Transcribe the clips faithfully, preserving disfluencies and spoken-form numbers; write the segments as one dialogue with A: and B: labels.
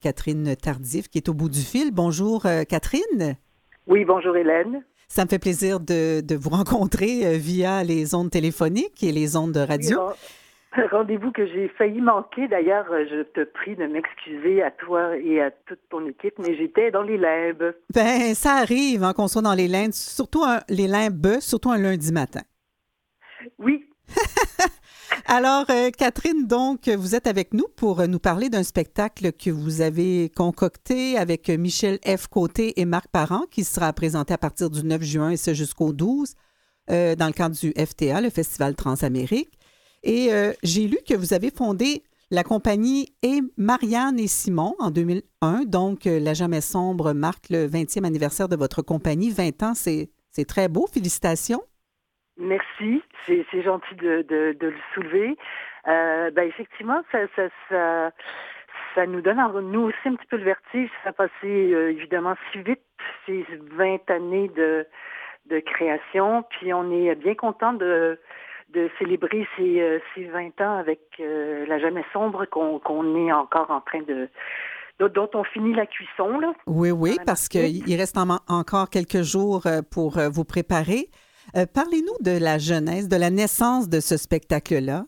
A: Catherine Tardif, qui est au bout du fil. Bonjour, euh, Catherine.
B: Oui, bonjour Hélène.
A: Ça me fait plaisir de, de vous rencontrer euh, via les ondes téléphoniques et les ondes de
B: Oui,
A: radio.
B: ren- rendez-vous que j'ai failli manquer. D'ailleurs, euh, je te prie de m'excuser à toi et à toute ton équipe, mais j'étais dans les limbes.
A: Ben, ça arrive hein, qu'on soit dans les limbes, surtout un, les limbes, surtout un lundi matin.
B: Oui,
A: Alors, euh, Catherine, donc, vous êtes avec nous pour nous parler d'un spectacle que vous avez concocté avec Michel F. Côté et Marc Parent, qui sera présenté à partir du neuf juin et ce jusqu'au douze, euh, dans le cadre du F T A, le Festival Transamérique. Et euh, j'ai lu que vous avez fondé la compagnie et Marianne et Simon en deux mille un. Donc, euh, La Jamais Sombre marque le vingtième anniversaire de votre compagnie. vingt ans, c'est, c'est très beau. Félicitations.
B: merci. C'est, c'est gentil de, de, de le soulever. Euh, ben effectivement, ça, ça, ça, ça nous donne en nous aussi un petit peu le vertige. Ça a passé euh, évidemment si vite ces vingt années de, de création. Puis on est bien content de de célébrer ces, euh, ces vingt ans avec euh, La Jamais Sombre qu'on, qu'on est encore en train de... dont, dont on finit la cuisson, là,
A: Oui,
B: dans
A: oui,
B: la
A: parce
B: marmite.
A: qu'il reste en- encore quelques jours euh, pour euh, vous préparer. Euh, parlez-nous de la genèse, de la naissance de ce spectacle-là.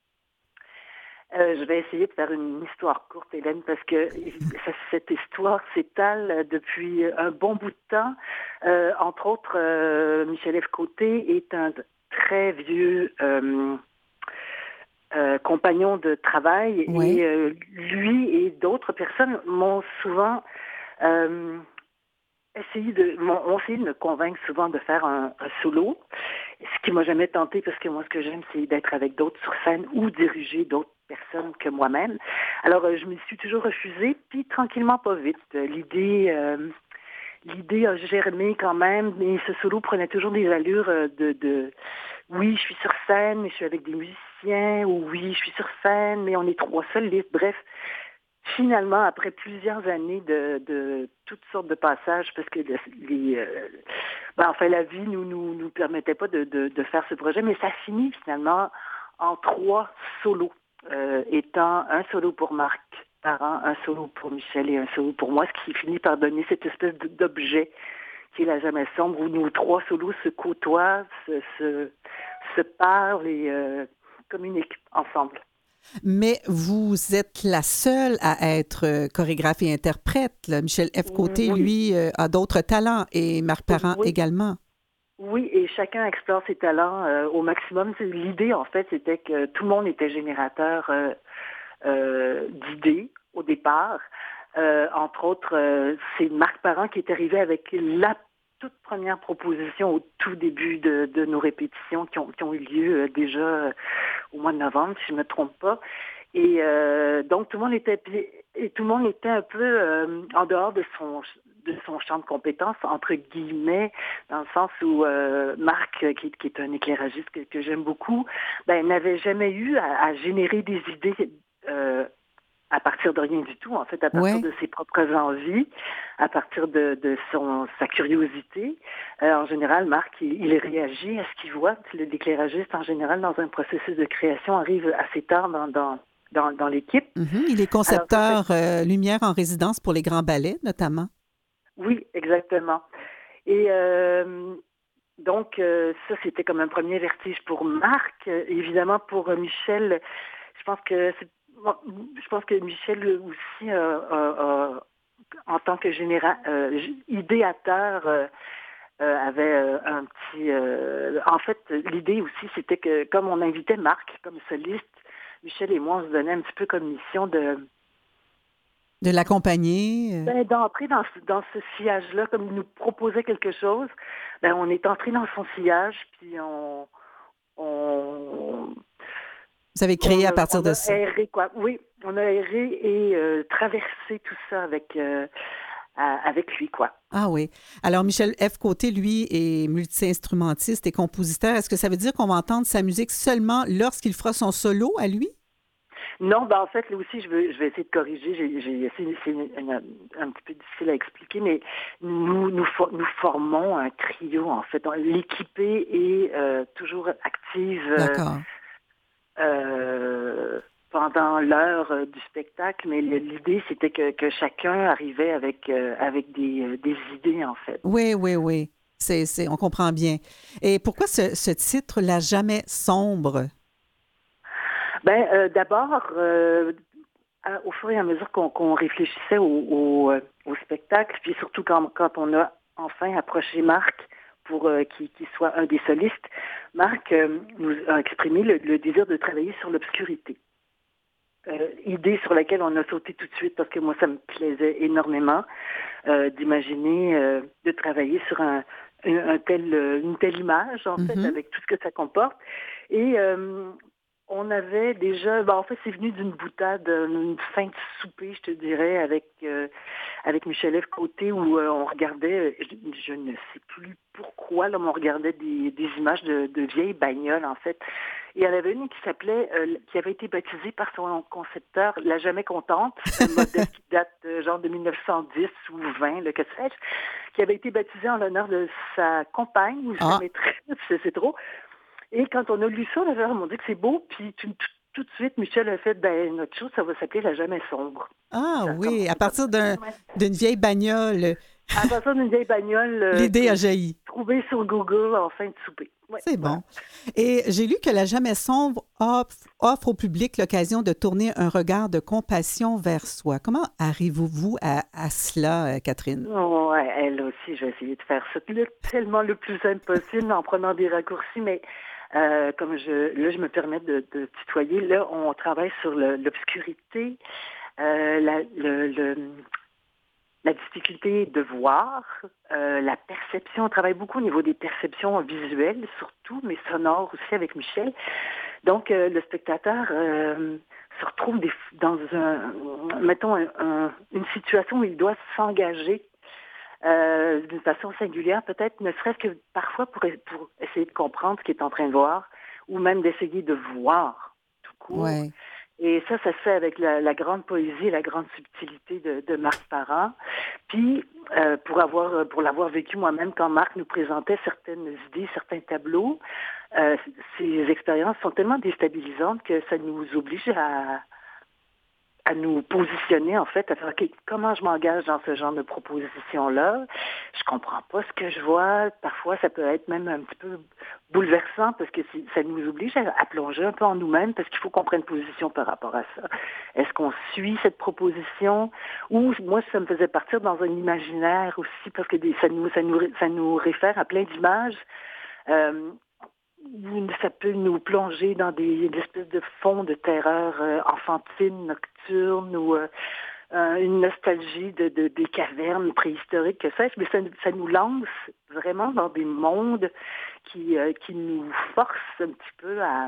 B: Euh, je vais essayer de faire une histoire courte, Hélène, parce que ça- cette histoire s'étale depuis un bon bout de temps. Euh, entre autres, euh, Michel F. Côté est un très vieux euh, euh, compagnon de travail
A: Oui,
B: et euh, lui et d'autres personnes m'ont souvent euh, essayé de m'ont ont essayé de me convaincre souvent de faire un, un solo, ce qui m'a jamais tenté parce que moi ce que j'aime c'est d'être avec d'autres sur scène ou diriger d'autres personnes que moi-même. Alors euh, je me suis toujours refusée, puis tranquillement pas vite. Euh, L'idée euh, l'idée a germé quand même, mais ce solo prenait toujours des allures euh, de, de oui, je suis sur scène, mais je suis avec des musiciens, ou oui, je suis sur scène, mais on est trois solistes. Bref, finalement, après plusieurs années de, de toutes sortes de passages, parce que le- les, euh, ben, enfin, la vie nous nous nous permettait pas de, de, de faire ce projet, mais ça finit finalement en trois solos, euh, étant un solo pour Marc Parent, un solo pour Michel et un solo pour moi, ce qui finit par donner cette espèce d- d'objet qui est La Jamais Sombre, où nos trois solos se côtoient, se, se, se parlent et euh, communiquent ensemble.
A: mais vous êtes la seule à être euh, chorégraphe et interprète. Là. Michel F. Côté,
B: Oui,
A: lui, euh, a d'autres talents et Marc Parent
B: oui,
A: également.
B: oui, et chacun explore ses talents euh, au maximum. C'est- L'idée, en fait, c'était que tout le monde était générateur euh, euh, d'idées au départ. Euh, entre autres, euh, c'est Marc Parent qui est arrivé avec la toute première proposition au tout début de, de nos répétitions qui ont, qui ont eu lieu euh, déjà euh, au mois de novembre, si je ne me trompe pas. Et euh, donc tout le monde était et tout le monde était un peu euh, en dehors de son de son champ de compétences, entre guillemets, dans le sens où euh, Marc, qui, qui est un éclairagiste que, que j'aime beaucoup, ben, n'avait jamais eu à, à générer des idées euh, à partir de rien du tout, en fait, à partir
A: Oui.
B: de ses propres envies, à partir de, de son, sa curiosité. Euh, en général, Marc, il, il réagit à ce qu'il voit. L'éclairagiste, en général, dans un processus de création, arrive assez tard dans, dans, dans, dans l'équipe.
A: Mhm. Il est
B: Alors, ça fait...
A: concepteur euh, lumière en résidence pour les grands ballets, notamment.
B: Oui, exactement. Et euh, donc, euh, ça, c'était comme un premier vertige pour Marc. Euh, évidemment, pour euh, Michel, je pense que c'est bon, je pense que Michel aussi, euh, euh, euh, en tant que généra euh, idéateur, euh, euh, avait euh, un petit... euh, en fait, l'idée aussi, c'était que comme on invitait Marc comme soliste, Michel et moi, on se donnait un petit peu comme mission de
A: De l'accompagner. euh.
B: ben, d'entrer dans, ce- dans ce sillage-là, comme il nous proposait quelque chose, ben, on est entré dans son sillage, puis on, on,
A: Vous avez créé
B: on,
A: à
B: a,
A: partir
B: on
A: de
B: a
A: ça.
B: erré, quoi. Oui, on a erré et euh, traversé tout ça avec, euh, à- avec lui, quoi.
A: Ah oui. Alors, Michel F. Côté, lui, est multi-instrumentiste et compositeur. Est-ce que ça veut dire qu'on va entendre sa musique seulement lorsqu'il fera son solo à lui?
B: Non, ben en fait, là aussi, je, veux, je vais essayer de corriger. J'ai, j'ai, c'est, c'est une- une- un petit peu difficile à expliquer, mais nous, nous, for- nous formons un trio, en fait. L'équipée est euh, toujours active. euh,
A: D'accord.
B: euh, pendant l'heure euh, du spectacle, mais l'idée, c'était que, que chacun arrivait avec, euh, avec des, euh, des idées, en fait.
A: Oui, oui, oui. C'est, c'est, on comprend bien. Et pourquoi ce, ce titre, La Jamais Sombre?
B: Ben, euh, d'abord, euh, à- au fur et à mesure qu'on qu'on réfléchissait au, au, euh, au spectacle, puis surtout quand, quand on a enfin approché Marc pour euh, qu'il qu'il soit un des solistes, Marc euh, nous a exprimé le, le désir de travailler sur l'obscurité. Euh, idée sur laquelle on a sauté tout de suite parce que moi, ça me plaisait énormément euh, d'imaginer, euh, de travailler sur un, un, un tel, euh, une telle image, en fait,
A: Mhm.
B: avec tout ce que ça comporte. Et euh, on avait déjà, ben, en fait, c'est venu d'une boutade, une fin de souper, je te dirais, avec euh, avec Michel F. Côté, où euh, on regardait, je, je ne sais plus pourquoi, là, mais on regardait des, des images de, de vieilles bagnoles, en fait. Et il y en avait une qui s'appelait, euh, qui avait été baptisée par son concepteur, La Jamais Contente, un modèle qui date euh, genre de mille neuf cent dix ou vingt, le que sais-je, qui avait été baptisée en l'honneur de sa compagne ou sa
A: Ah,
B: maîtresse, je sais trop. Et quand on a lu ça, les gens m'ont dit que c'est beau, puis tout, tout, tout de suite, Michel a fait, ben, notre chose, ça va s'appeler La Jamais Sombre.
A: ah
B: Ça a
A: oui, à
B: commencé comme
A: partir
B: ça.
A: d'un,
B: Ouais.
A: d'une vieille bagnole,
B: À partir d'une vieille bagnole euh,
A: l'idée a
B: que
A: jailli.
B: trouvée sur Google en fin de souper. Oui,
A: C'est
B: voilà.
A: bon. Et j'ai lu que La Jamais Sombre offre, offre au public l'occasion de tourner un regard de compassion vers soi. Comment arrivez-vous à, à cela, euh, Catherine?
B: Ouais, elle aussi, je vais essayer de faire ça le- tellement le plus simple possible en prenant des raccourcis, mais euh, comme je là, je me permets de, de tutoyer, là, on travaille sur le- l'obscurité, euh, la, le, le- la difficulté de voir, euh, la perception. On travaille beaucoup au niveau des perceptions visuelles, surtout, mais sonores aussi avec Michel. Donc, euh, le spectateur euh, se retrouve des- dans un, mettons, un- un- une situation où il doit s'engager euh, d'une façon singulière, peut-être, ne serait-ce que parfois pour, pour essayer de comprendre ce qu'il est en train de voir, ou même d'essayer de voir tout court.
A: Oui.
B: Et ça, ça se fait avec la, la grande poésie, la grande subtilité de, de Marc Parent. Puis, euh, pour avoir, pour l'avoir vécu moi-même, quand Marc nous présentait certaines idées, certains tableaux, euh, ces expériences sont tellement déstabilisantes que ça nous oblige à, à nous positionner, en fait, à faire, OK, comment je m'engage dans ce genre de proposition-là? Je comprends pas ce que je vois. Parfois, ça peut être même un petit peu bouleversant parce que c'est- ça nous oblige à, à plonger un peu en nous-mêmes parce qu'il faut qu'on prenne position par rapport à ça. Est-ce qu'on suit cette proposition? Ou moi, ça me faisait partir dans un imaginaire aussi parce que des- ça, nous, ça, nous, ça nous réfère à plein d'images. Euh, où ça peut nous plonger dans des, des espèces de fonds de terreur euh, enfantine, nocturne, ou euh, euh, une nostalgie de, de- des cavernes préhistoriques, que sais-je, mais ça, ça nous lance vraiment dans des mondes qui, euh, qui nous forcent un petit peu à,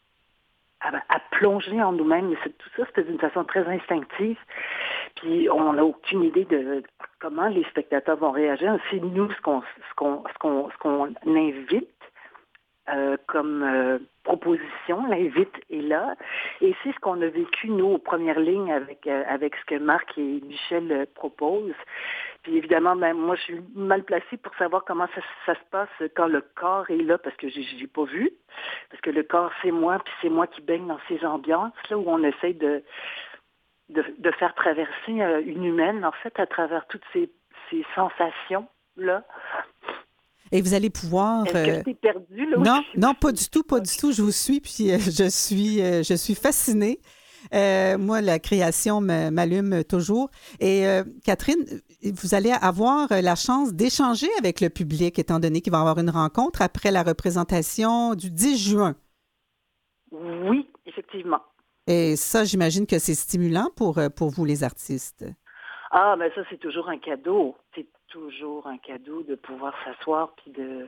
B: à, à plonger en nous-mêmes. Mais c'est- tout ça, c'était d'une façon très instinctive. Puis on n'a aucune idée de comment les spectateurs vont réagir. C'est nous ce qu'on ce qu'on ce qu'on ce qu'on invite euh, comme euh, proposition. L'invite est là. Et c'est ce qu'on a vécu, nous, aux premières lignes avec, euh, avec ce que Marc et Michel euh, proposent. Puis évidemment, ben, moi, je suis mal placée pour savoir comment ça, ça se passe quand le corps est là, parce que je l'ai pas vu. Parce que le corps, c'est moi, puis c'est moi qui baigne dans ces ambiances, là, où on essaye de, de, de faire traverser euh, une humaine, en fait, à travers toutes ces, ces sensations-là.
A: Et vous allez pouvoir...
B: Est-ce que je
A: euh,
B: t'ai perdu, là
A: Non,
B: aussi?
A: non, pas du tout, pas du tout. Je vous suis, puis euh, je suis, euh, je suis fascinée. Euh, moi, la création me- m'allume toujours. Et euh, Catherine, vous allez avoir la chance d'échanger avec le public, étant donné qu'il va y avoir une rencontre après la représentation du dix juin.
B: Oui, effectivement.
A: Et ça, j'imagine que c'est stimulant pour, euh, pour vous, les artistes.
B: Ah, mais ça, c'est toujours un cadeau. C'est toujours un cadeau de pouvoir s'asseoir puis de,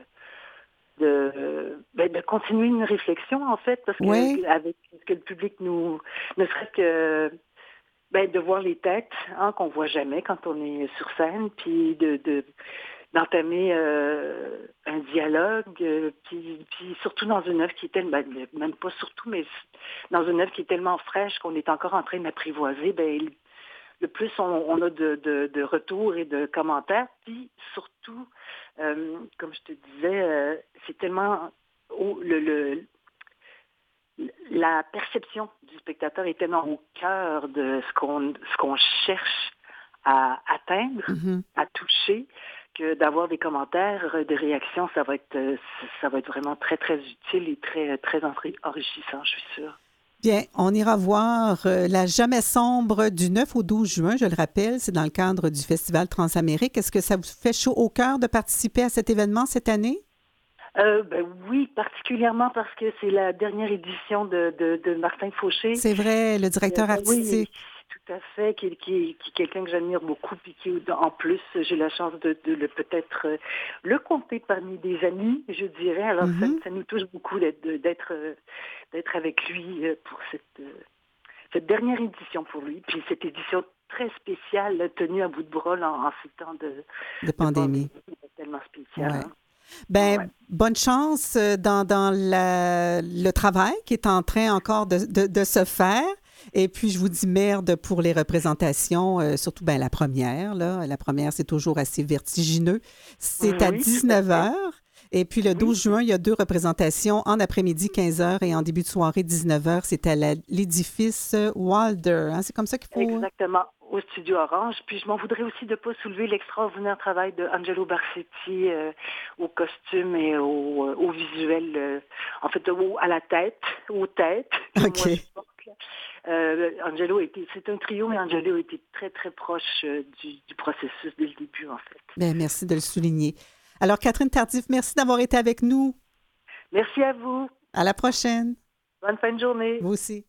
B: de, ben, de continuer une réflexion, en fait, parce
A: Oui,
B: que avec ce que le public nous... Ne serait que ben, de voir les têtes hein, qu'on voit jamais quand on est sur scène, puis de, de d'entamer euh, un dialogue, euh, puis, puis surtout dans une œuvre qui est tellement, ben, même pas surtout, mais dans une œuvre qui est tellement fraîche qu'on est encore en train d'apprivoiser, ben, le plus on, on a de, de, de retours et de commentaires, puis surtout, euh, comme je te disais, euh, c'est tellement oh, le, le la perception du spectateur est tellement au cœur de ce qu'on, ce qu'on cherche à atteindre,
A: Mm-hmm.
B: à toucher, que d'avoir des commentaires, des réactions, ça va être, ça va être vraiment très, très utile et très, très enrichissant, je suis sûre.
A: Bien, on ira voir euh, La Jamais Sombre du neuf au douze juin, je le rappelle, c'est dans le cadre du Festival Transamérique. Est-ce que ça vous fait chaud au cœur de participer à cet événement cette année?
B: Euh, ben oui, particulièrement parce que c'est la dernière édition de, de, de Martin Fauché.
A: C'est vrai, le directeur
B: Euh, oui,
A: artistique.
B: tout à fait, qui, qui, qui est quelqu'un que j'admire beaucoup, puis qui, en plus, j'ai la chance de, de le peut-être euh, le compter parmi des amis, je dirais. Alors, ça,
A: Mhm.
B: ça nous touche beaucoup d'être, d'être, euh, d'être avec lui euh, pour cette, euh, cette dernière édition pour lui. Puis cette édition très spéciale, là, tenue à bout de bras là, en ces temps de,
A: De
B: de pandémie,
A: pandémie.
B: tellement spécial.
A: Ouais.
B: Hein. Ouais.
A: Ben, bonne chance euh, dans, dans la- le travail qui est en train encore de, de- de se faire. Et puis, je vous dis merde pour les représentations, euh, surtout ben, la première. Là. La première, c'est toujours assez vertigineux. C'est à
B: Oui, tout à
A: dix-neuf
B: fait.
A: heures. Et puis, le
B: Oui,
A: douze juin, il y a deux représentations en après-midi, quinze heures, et en début de soirée, dix-neuf heures. C'est à la- l'édifice Wilder. Hein? C'est comme ça qu'il faut...
B: exactement, au Studio Orange. Puis je m'en voudrais aussi de ne pas soulever l'extraordinaire travail de Angelo Barsetti euh, au costume et au, euh, au visuel, euh, en fait, au- à la tête, aux têtes que
A: OK.
B: moi je porte. Là. Euh, Angelo était, c'est un trio, mais Angelo était très, très proche euh, du, du processus dès le début, en fait.
A: Bien, merci de le souligner. Alors, Catherine Tardif, merci d'avoir été avec nous.
B: Merci à vous.
A: À la prochaine.
B: Bonne fin de journée.
A: Vous aussi.